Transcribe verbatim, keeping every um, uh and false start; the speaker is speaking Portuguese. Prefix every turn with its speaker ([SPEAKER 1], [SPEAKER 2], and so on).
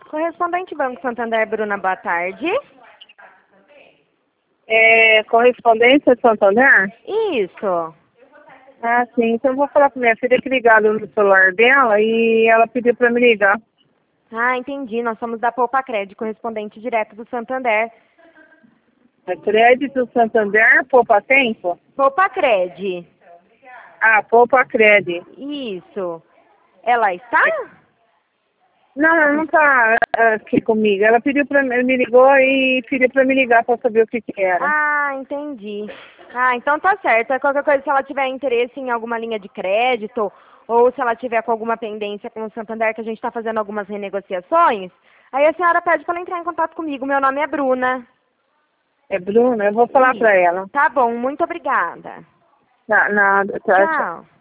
[SPEAKER 1] Correspondente Banco Santander, Bruna, boa tarde.
[SPEAKER 2] É, correspondência de Santander?
[SPEAKER 1] Isso.
[SPEAKER 2] Ah, sim. Então eu vou falar com minha filha que ligaram no celular dela e ela pediu para me ligar.
[SPEAKER 1] Ah, entendi. Nós somos da Poupa Crédito, correspondente direto do Santander.
[SPEAKER 2] É crédito Santander, Poupa Tempo?
[SPEAKER 1] Poupa Crédito.
[SPEAKER 2] Ah, Poupa Crédito.
[SPEAKER 1] Isso. Ela está?
[SPEAKER 2] Não, ela não está aqui comigo. Ela pediu para me me ligou e pediu para me ligar para saber o que que era.
[SPEAKER 1] Ah, entendi. Ah, então tá certo. Qualquer coisa, se ela tiver interesse em alguma linha de crédito, ou se ela tiver com alguma pendência com o Santander, que a gente está fazendo algumas renegociações, aí a senhora pede para ela entrar em contato comigo. Meu nome é Bruna.
[SPEAKER 2] É Bruna, eu vou falar
[SPEAKER 1] Isso.
[SPEAKER 2] para ela.
[SPEAKER 1] Tá bom, muito obrigada.
[SPEAKER 2] Na, nada, tchau, tchau.
[SPEAKER 1] Tchau.